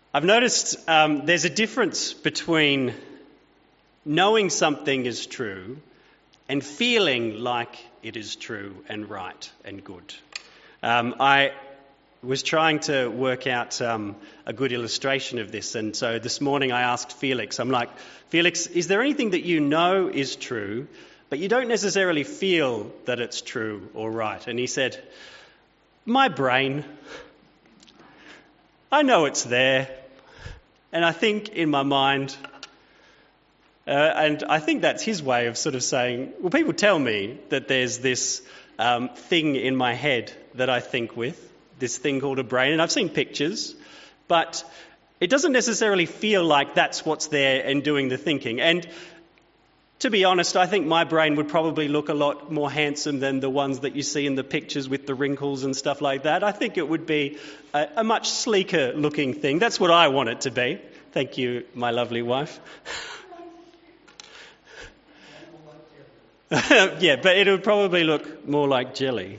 I've noticed there's a difference between knowing something is true and feeling like it is true and right and good. I was trying to work out a good illustration of this, and so this morning I asked Felix, I'm like, Felix, is there anything that you know is true, but you don't necessarily feel that it's true or right? And he said, my brain. I know it's there, and I think in my mind, and I think that's his way of sort of saying, well, people tell me that there's this thing in my head that I think with, this thing called a brain, and I've seen pictures, but it doesn't necessarily feel like that's what's there and doing the thinking. And to be honest, I think my brain would probably look a lot more handsome than the ones that you see in the pictures with the wrinkles and stuff like that. I think it would be a much sleeker looking thing. That's what I want it to be. Thank you, my lovely wife. Yeah, but it would probably look more like jelly.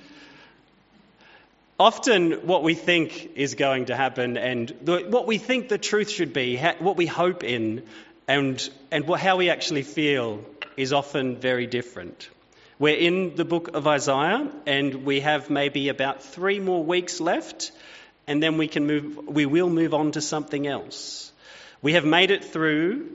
Often what we think is going to happen and what we think the truth should be, what we hope in, and how we actually feel is often very different. We're in the book of Isaiah, and we have maybe about 3 more weeks left, and then we will move on to something else. We will have made it through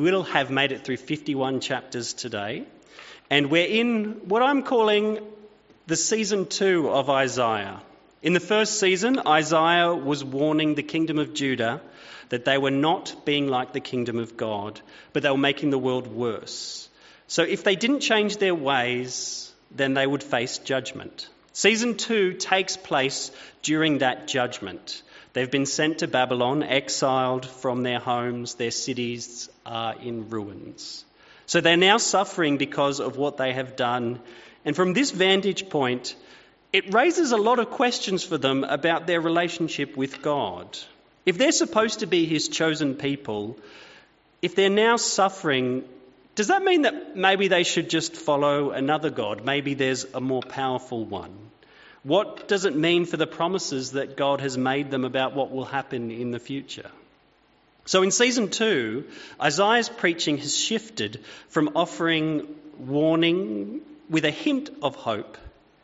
51 chapters today, and we're in what I'm calling the season 2 of Isaiah. In the first season, Isaiah was warning the kingdom of Judah that they were not being like the kingdom of God, but they were making the world worse. So if they didn't change their ways, then they would face judgment. Season 2 takes place during that judgment. They've been sent to Babylon, exiled from their homes, their cities are in ruins. So they're now suffering because of what they have done. And from this vantage point, it raises a lot of questions for them about their relationship with God. If they're supposed to be his chosen people, if they're now suffering, does that mean that maybe they should just follow another God? Maybe there's a more powerful one. What does it mean for the promises that God has made them about what will happen in the future? So in season 2, Isaiah's preaching has shifted from offering warning with a hint of hope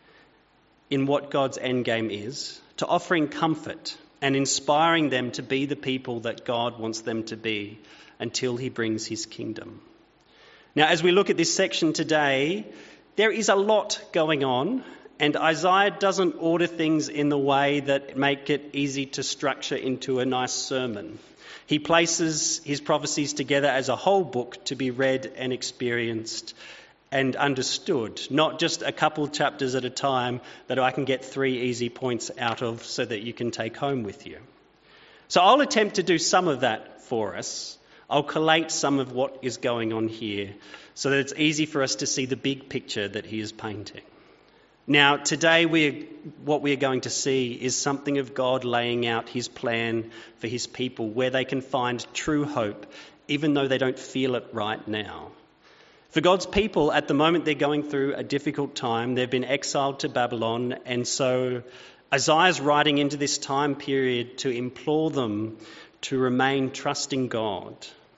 in what God's endgame is, to offering comfort and inspiring them to be the people that God wants them to be until he brings his kingdom. Now, as we look at this section today, there is a lot going on, and Isaiah doesn't order things in the way that make it easy to structure into a nice sermon. He places his prophecies together as a whole book to be read and experienced and understood, not just a couple chapters at a time that I can get 3 easy points out of so that you can take home with you. So I'll attempt to do some of that for us. I'll collate some of what is going on here so that it's easy for us to see the big picture that he is painting. Now, today what we are going to see is something of God laying out his plan for his people where they can find true hope, even though they don't feel it right now. For God's people, at the moment, they're going through a difficult time. They've been exiled to Babylon, and so Isaiah's writing into this time period to implore them to remain trusting God,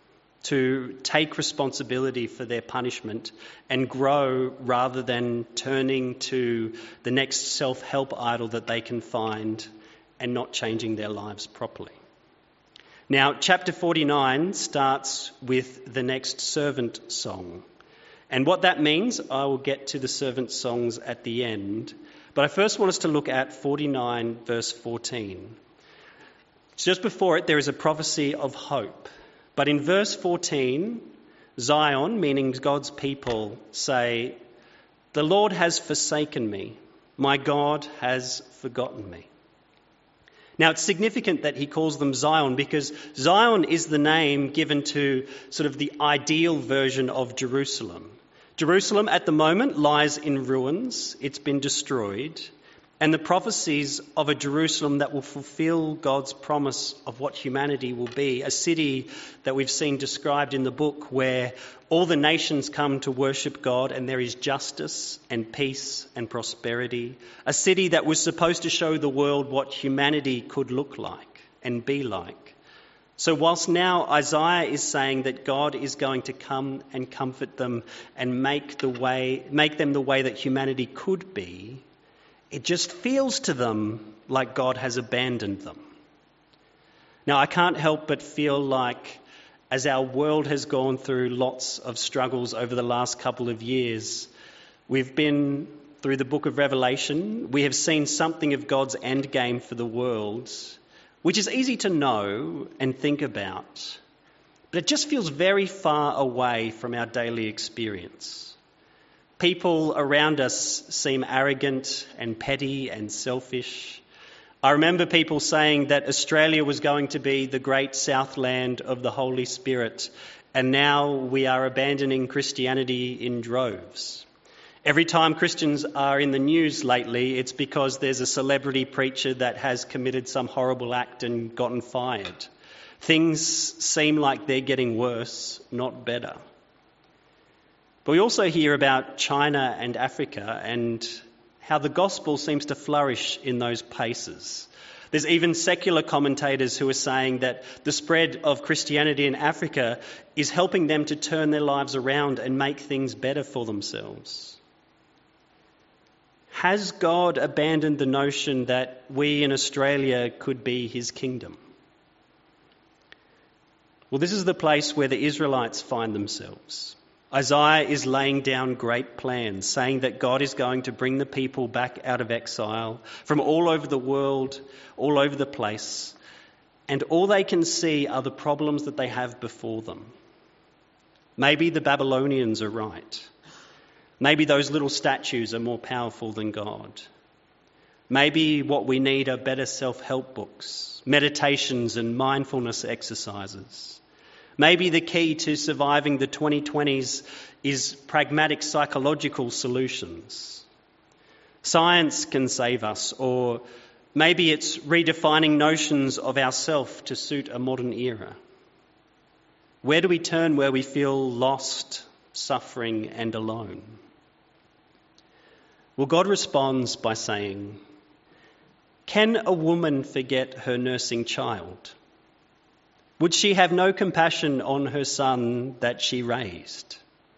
to take responsibility for their punishment and grow rather than turning to the next self-help idol that they can find and not changing their lives properly. Now, chapter 49 starts with the next servant song. And what that means, I will get to the servant songs at the end. But I first want us to look at 49 verse 14. Just before it, there is a prophecy of hope. But in verse 14, Zion, meaning God's people, say, "The Lord has forsaken me. My God has forgotten me." Now, it's significant that he calls them Zion because Zion is the name given to sort of the ideal version of Jerusalem. Jerusalem at the moment lies in ruins. It's been destroyed. And the prophecies of a Jerusalem that will fulfill God's promise of what humanity will be, a city that we've seen described in the book where all the nations come to worship God and there is justice and peace and prosperity, a city that was supposed to show the world what humanity could look like and be like, So whilst now Isaiah is saying that God is going to come and comfort them and make them the way that humanity could be, it just feels to them like God has abandoned them. Now, I can't help but feel like as our world has gone through lots of struggles over the last couple of years, we've been through the book of Revelation, we have seen something of God's end game for the world, which is easy to know and think about, but it just feels very far away from our daily experience. People around us seem arrogant and petty and selfish. I remember people saying that Australia was going to be the great southland of the Holy Spirit, and now we are abandoning Christianity in droves. Every time Christians are in the news lately, it's because there's a celebrity preacher that has committed some horrible act and gotten fired. Things seem like they're getting worse, not better. But we also hear about China and Africa and how the gospel seems to flourish in those places. There's even secular commentators who are saying that the spread of Christianity in Africa is helping them to turn their lives around and make things better for themselves. Has God abandoned the notion that we in Australia could be his kingdom? Well, this is the place where the Israelites find themselves. Isaiah is laying down great plans, saying that God is going to bring the people back out of exile from all over the world, all over the place, and all they can see are the problems that they have before them. Maybe the Babylonians are right. Maybe those little statues are more powerful than God. Maybe what we need are better self-help books, meditations and mindfulness exercises. Maybe the key to surviving the 2020s is pragmatic psychological solutions. Science can save us, or maybe it's redefining notions of ourself to suit a modern era. Where do we turn where we feel lost, suffering and alone? Well, God responds by saying, "Can a woman forget her nursing child? Would she have no compassion on her son that she raised?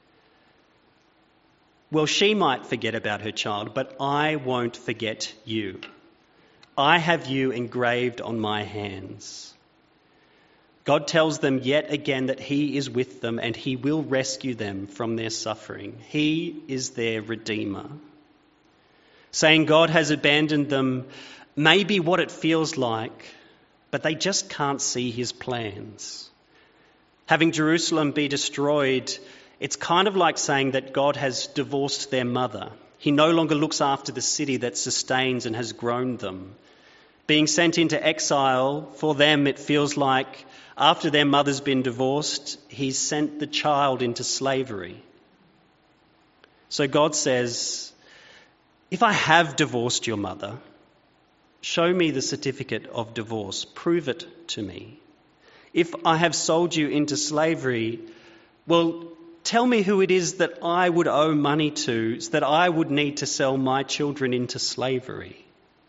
Well, she might forget about her child, but I won't forget you. I have you engraved on my hands." God tells them yet again that he is with them and he will rescue them from their suffering. He is their Redeemer. Saying God has abandoned them may be what it feels like, but they just can't see his plans. Having Jerusalem be destroyed, it's kind of like saying that God has divorced their mother. He no longer looks after the city that sustains and has grown them. Being sent into exile, for them it feels like after their mother's been divorced, he's sent the child into slavery. So God says, if I have divorced your mother, show me the certificate of divorce. Prove it to me. If I have sold you into slavery, well, tell me who it is that I would owe money to, so that I would need to sell my children into slavery.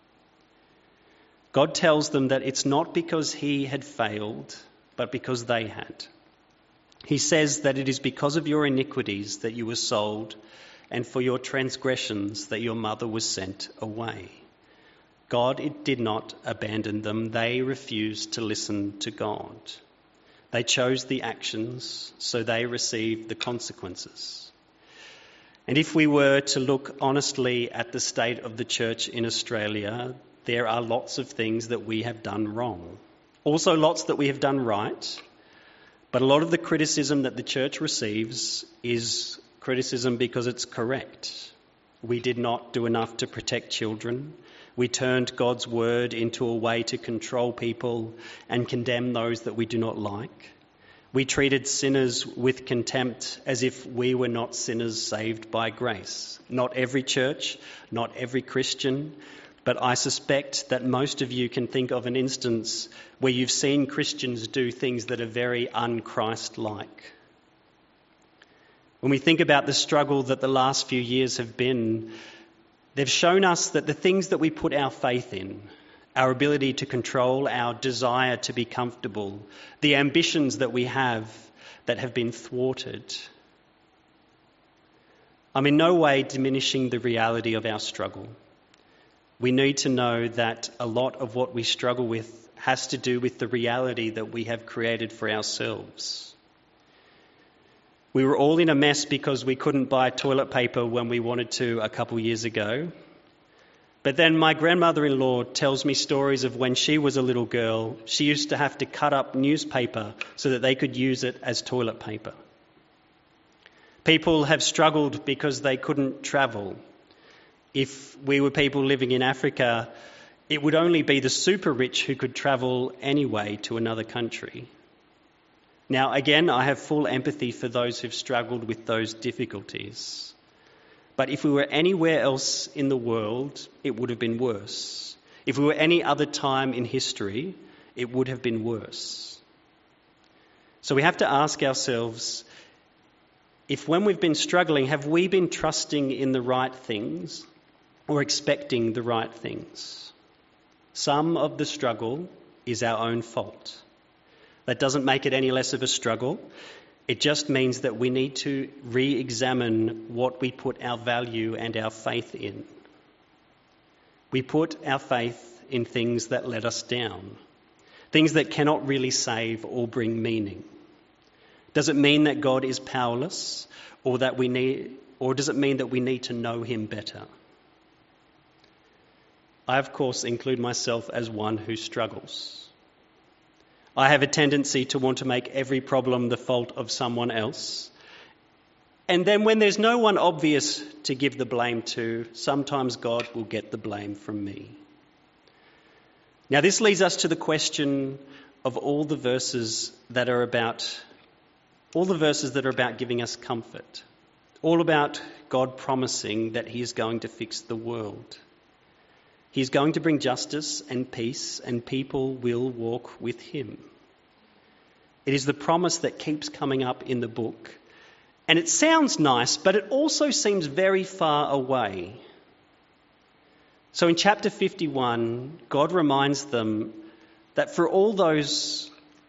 God tells them that it's not because he had failed, but because they had. He says that it is because of your iniquities that you were sold, and for your transgressions that your mother was sent away. God did not abandon them. They refused to listen to God. They chose the actions, so they received the consequences. And if we were to look honestly at the state of the church in Australia, there are lots of things that we have done wrong. Also lots that we have done right. But a lot of the criticism that the church receives is criticism because it's correct. We did not do enough to protect children. We turned God's word into a way to control people and condemn those that we do not like. We treated sinners with contempt as if we were not sinners saved by grace. Not every church, not every Christian, but I suspect that most of you can think of an instance where you've seen Christians do things that are very un-Christ-like. When we think about the struggle that the last few years have been, they've shown us that the things that we put our faith in, our ability to control, our desire to be comfortable, the ambitions that we have that have been thwarted. I'm in no way diminishing the reality of our struggle. We need to know that a lot of what we struggle with has to do with the reality that we have created for ourselves. We were all in a mess because we couldn't buy toilet paper when we wanted to a couple years ago. But then my grandmother-in-law tells me stories of when she was a little girl, she used to have to cut up newspaper so that they could use it as toilet paper. People have struggled because they couldn't travel. If we were people living in Africa, it would only be the super rich who could travel anyway to another country. Now, again, I have full empathy for those who've struggled with those difficulties. But if we were anywhere else in the world, it would have been worse. If we were any other time in history, it would have been worse. So we have to ask ourselves, if when we've been struggling, have we been trusting in the right things or expecting the right things? Some of the struggle is our own fault. That doesn't make it any less of a struggle. It just means that we need to re-examine what we put our value and our faith in. We put our faith in things that let us down, things that cannot really save or bring meaning. Does it mean that God is powerless, or does it mean that we need to know him better? I, of course, include myself as one who struggles. I have a tendency to want to make every problem the fault of someone else. And then when there's no one obvious to give the blame to, sometimes God will get the blame from me. Now this leads us to the question of all the verses that are about giving us comfort. All about God promising that he is going to fix the world. He's going to bring justice and peace, and people will walk with him. It is the promise that keeps coming up in the book. And it sounds nice, but it also seems very far away. So in chapter 51, God reminds them that for all those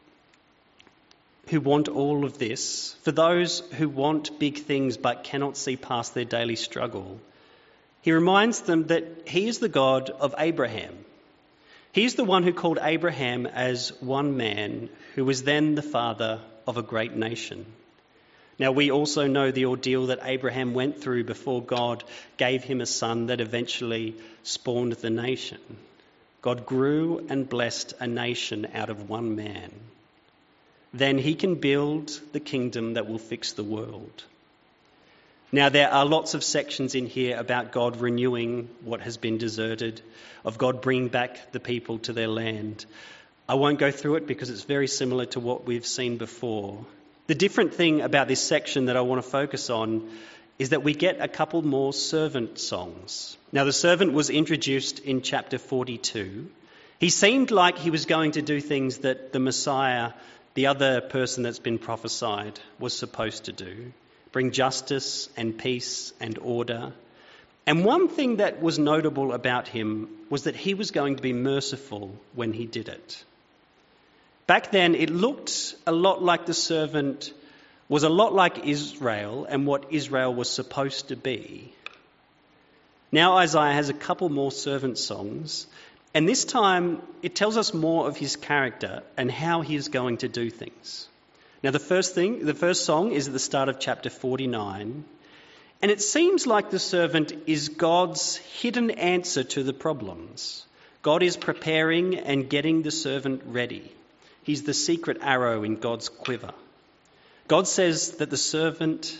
who want all of this, for those who want big things but cannot see past their daily struggle, he reminds them that he is the God of Abraham. He's the one who called Abraham as one man, who was then the father of a great nation. Now we also know the ordeal that Abraham went through before God gave him a son that eventually spawned the nation. God grew and blessed a nation out of one man. Then he can build the kingdom that will fix the world. Now, there are lots of sections in here about God renewing what has been deserted, of God bringing back the people to their land. I won't go through it because it's very similar to what we've seen before. The different thing about this section that I want to focus on is that we get a couple more servant songs. Now, the servant was introduced in chapter 42. He seemed like he was going to do things that the Messiah, the other person that's been prophesied, was supposed to do. Bring justice and peace and order. And one thing that was notable about him was that he was going to be merciful when he did it. Back then, it looked a lot like the servant was a lot like Israel and what Israel was supposed to be. Now Isaiah has a couple more servant songs, and this time it tells us more of his character and how he is going to do things. Now the first song is at the start of chapter 49, and it seems like the servant is God's hidden answer to the problems. God is preparing and getting the servant ready. He's the secret arrow in God's quiver. God says to the servant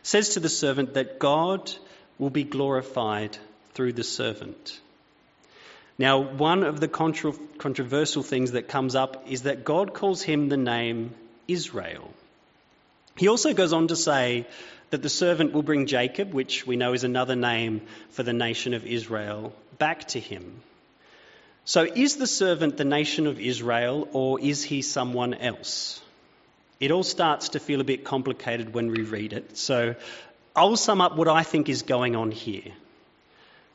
that God will be glorified through the servant. Now, one of the controversial things that comes up is that God calls him the name Israel. He also goes on to say that the servant will bring Jacob, which we know is another name for the nation of Israel, back to him. So is the servant the nation of Israel, or is he someone else? It all starts to feel a bit complicated when we read it. So I'll sum up what I think is going on here.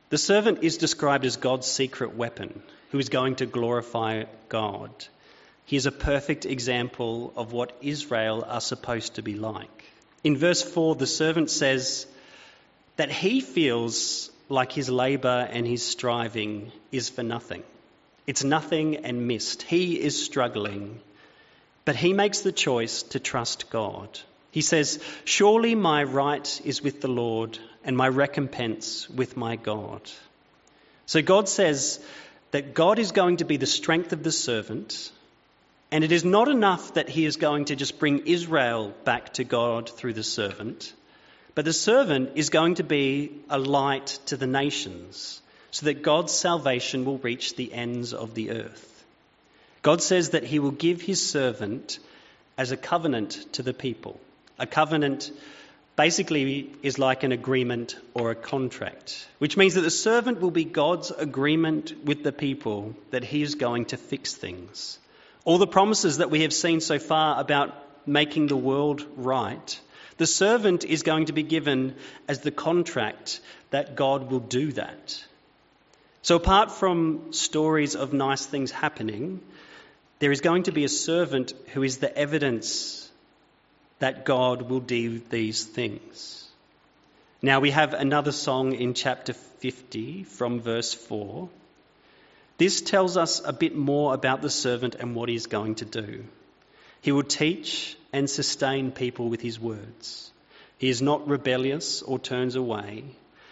The servant is described as God's secret weapon, who is going to glorify God. He is a perfect example of what Israel are supposed to be like. In verse 4, the servant says that he feels like his labour and his striving is for nothing. It's nothing and mist. He is struggling, but he makes the choice to trust God. He says, "Surely my right is with the Lord, and my recompense with my God." So God says that God is going to be the strength of the servant, and it is not enough that he is going to just bring Israel back to God through the servant, but the servant is going to be a light to the nations, so that God's salvation will reach the ends of the earth. God says that he will give his servant as a covenant to the people. A covenant basically is like an agreement or a contract, which means that the servant will be God's agreement with the people that he is going to fix things. All the promises that we have seen so far about making the world right, the servant is going to be given as the contract that God will do that. So apart from stories of nice things happening, there is going to be a servant who is the evidence that God will do these things. Now we have another song in chapter 50 from verse 4. This tells us a bit more about the servant and what he's going to do. He will teach and sustain people with his words. He is not rebellious or turns away.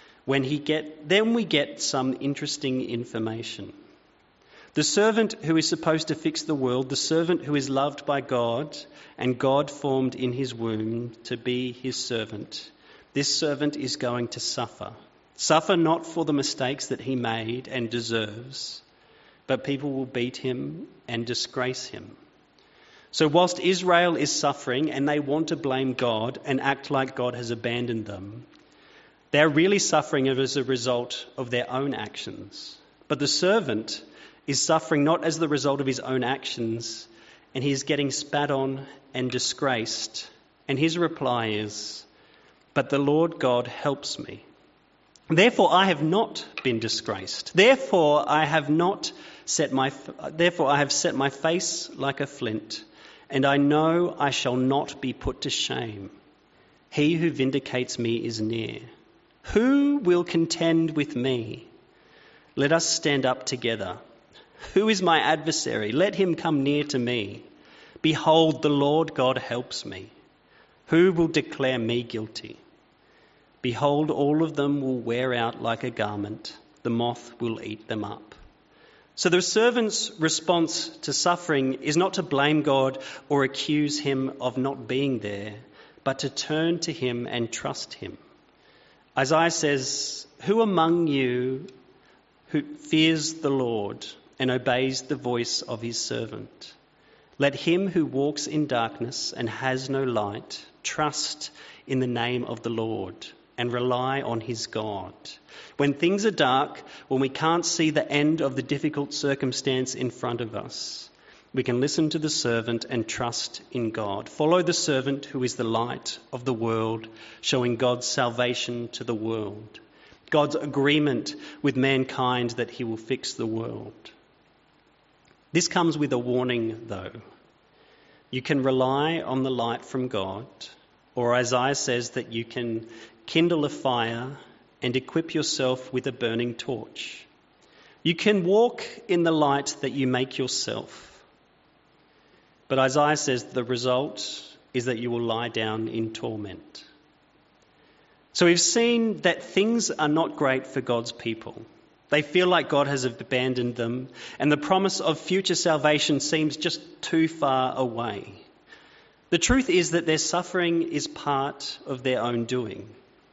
Then we get some interesting information. The servant who is supposed to fix the world, the servant who is loved by God and God formed in his womb to be his servant, this servant is going to suffer. Suffer not for the mistakes that he made and deserves, but people will beat him and disgrace him. So whilst Israel is suffering and they want to blame God and act like God has abandoned them, they're really suffering as a result of their own actions. But the servant is suffering not as the result of his own actions, and he is getting spat on and disgraced. And his reply is, "But the Lord God helps me. Therefore I have not been disgraced. Therefore I have set my face like a flint, and I know I shall not be put to shame. He who vindicates me is near. Who will contend with me? Let us stand up together. Who is my adversary? Let him come near to me. Behold, the Lord God helps me. Who will declare me guilty? Behold, all of them will wear out like a garment. The moth will eat them up." So the servant's response to suffering is not to blame God or accuse him of not being there, but to turn to him and trust him. Isaiah says, "Who among you who fears the Lord and obeys the voice of his servant? Let him who walks in darkness and has no light trust in the name of the Lord and rely on his God." When things are dark, when we can't see the end of the difficult circumstance in front of us, we can listen to the servant and trust in God. Follow the servant who is the light of the world, showing God's salvation to the world. God's agreement with mankind that he will fix the world. This comes with a warning, though. You can rely on the light from God, or Isaiah says that you can kindle a fire and equip yourself with a burning torch. You can walk in the light that you make yourself. But Isaiah says the result is that you will lie down in torment. So we've seen that things are not great for God's people. They feel like God has abandoned them, and the promise of future salvation seems just too far away. The truth is that their suffering is part of their own doing.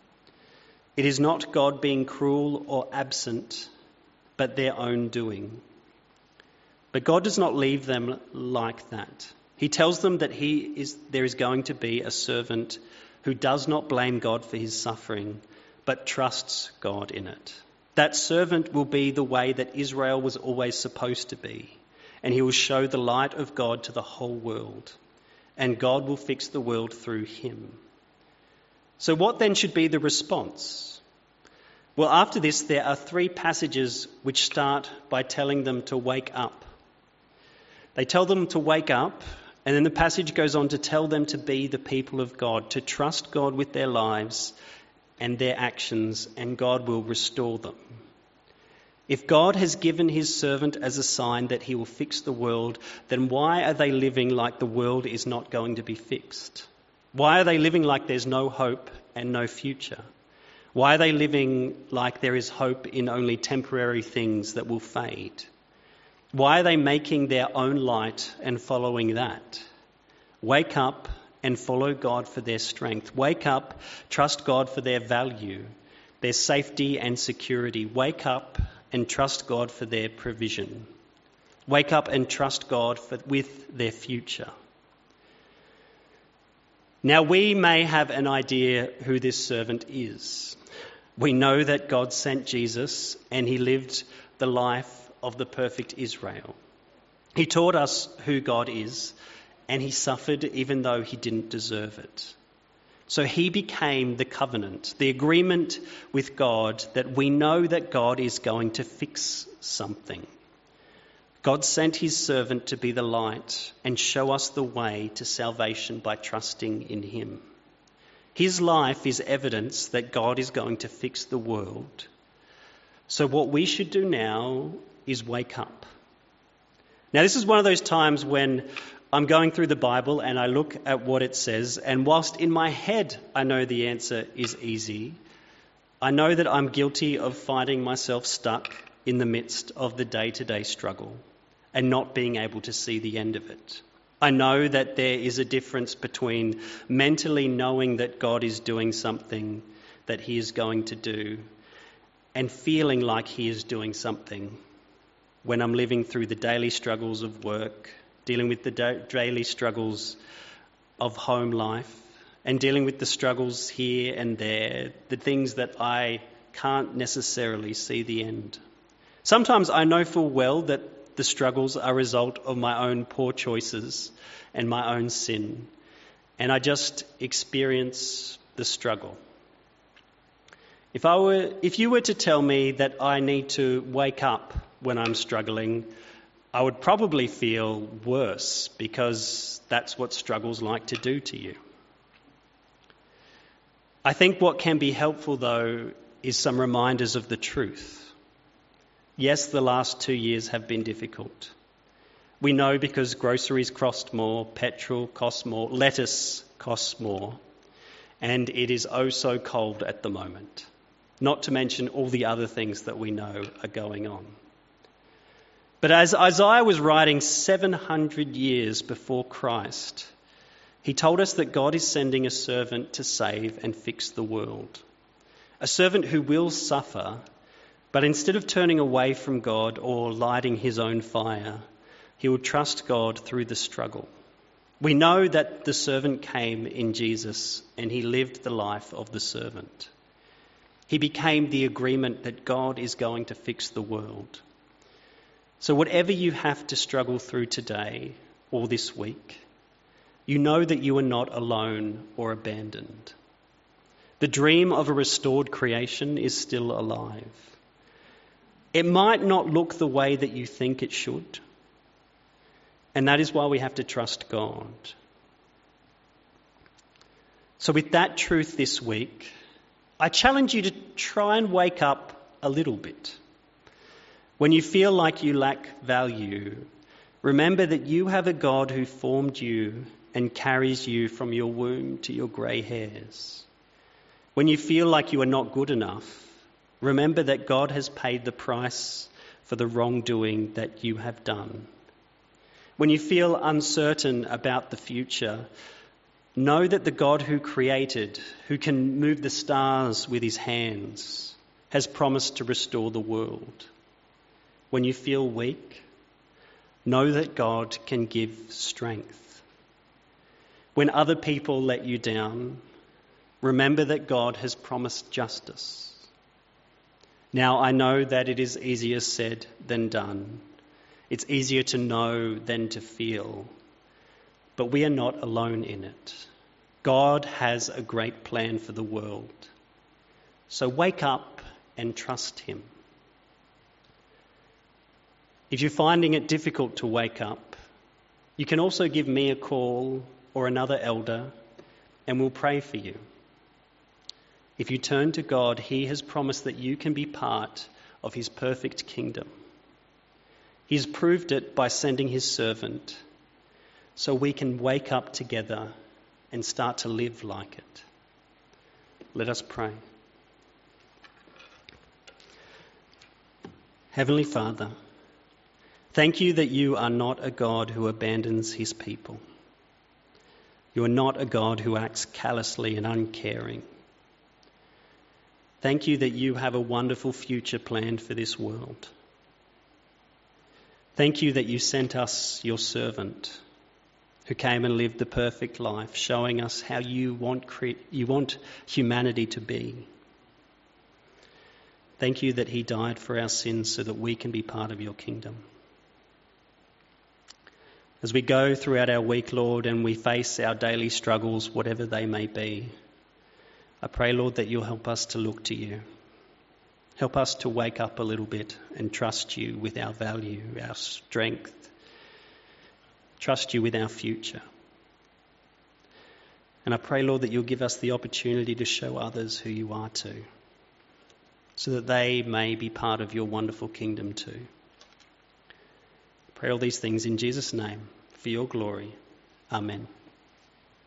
It is not God being cruel or absent, but their own doing. But God does not leave them like that. He tells them that there is going to be a servant who does not blame God for his suffering, but trusts God in it. That servant will be the way that Israel was always supposed to be, and he will show the light of God to the whole world, and God will fix the world through him. So what then should be the response? Well, after this, there are 3 passages which start by telling them to wake up. They tell them to wake up, and then the passage goes on to tell them to be the people of God, to trust God with their lives and their actions, and God will restore them. If God has given his servant as a sign that he will fix the world, then why are they living like the world is not going to be fixed? Why are they living like there's no hope and no future? Why are they living like there is hope in only temporary things that will fade? Why are they making their own light and following that? Wake up and follow God for their strength. Wake up, trust God for their value, their safety and security. Wake up and trust God for their provision. Wake up and trust God with their future. Now, we may have an idea who this servant is. We know that God sent Jesus and he lived the life of the perfect Israel. He taught us who God is, and he suffered even though he didn't deserve it. So he became the covenant, the agreement with God that we know that God is going to fix something. God sent his servant to be the light and show us the way to salvation by trusting in him. His life is evidence that God is going to fix the world. So what we should do now is wake up. Now, this is one of those times when I'm going through the Bible and I look at what it says, and whilst in my head I know the answer is easy, I know that I'm guilty of finding myself stuck in the midst of the day-to-day struggle and not being able to see the end of it. I know that there is a difference between mentally knowing that God is doing something that he is going to do and feeling like he is doing something when I'm living through the daily struggles of work, dealing with the daily struggles of home life, and dealing with the struggles here and there, the things that I can't necessarily see the end. Sometimes I know full well that the struggles are a result of my own poor choices and my own sin, and I just experience the struggle. If you were to tell me that I need to wake up when I'm struggling, I would probably feel worse, because that's what struggles like to do to you. I think what can be helpful, though, is some reminders of the truth. Yes, the last 2 years have been difficult. We know because groceries cost more, petrol costs more, lettuce costs more, and it is oh so cold at the moment, not to mention all the other things that we know are going on. But as Isaiah was writing 700 years before Christ, he told us that God is sending a servant to save and fix the world. A servant who will suffer, but instead of turning away from God or lighting his own fire, he will trust God through the struggle. We know that the servant came in Jesus and he lived the life of the servant. He became the agreement that God is going to fix the world. So whatever you have to struggle through today or this week, you know that you are not alone or abandoned. The dream of a restored creation is still alive. It might not look the way that you think it should, and that is why we have to trust God. So with that truth this week, I challenge you to try and wake up a little bit. When you feel like you lack value, remember that you have a God who formed you and carries you from your womb to your grey hairs. When you feel like you are not good enough, remember that God has paid the price for the wrongdoing that you have done. When you feel uncertain about the future, know that the God who created, who can move the stars with his hands, has promised to restore the world. When you feel weak, know that God can give strength. When other people let you down, remember that God has promised justice. Now, I know that it is easier said than done. It's easier to know than to feel. But we are not alone in it. God has a great plan for the world. So wake up and trust him. If you're finding it difficult to wake up, you can also give me a call or another elder, and we'll pray for you. If you turn to God, he has promised that you can be part of his perfect kingdom. He's proved it by sending his servant, so we can wake up together and start to live like it. Let us pray. Heavenly Father, thank you that you are not a God who abandons his people. You are not a God who acts callously and uncaring. Thank you that you have a wonderful future planned for this world. Thank you that you sent us your servant who came and lived the perfect life, showing us how you want humanity to be. Thank you that he died for our sins so that we can be part of your kingdom. As we go throughout our week, Lord, and we face our daily struggles, whatever they may be, I pray, Lord, that you'll help us to look to you. Help us to wake up a little bit and trust you with our value, our strength. Trust you with our future. And I pray, Lord, that you'll give us the opportunity to show others who you are too, so that they may be part of your wonderful kingdom too. I pray all these things in Jesus' name, for your glory. Amen.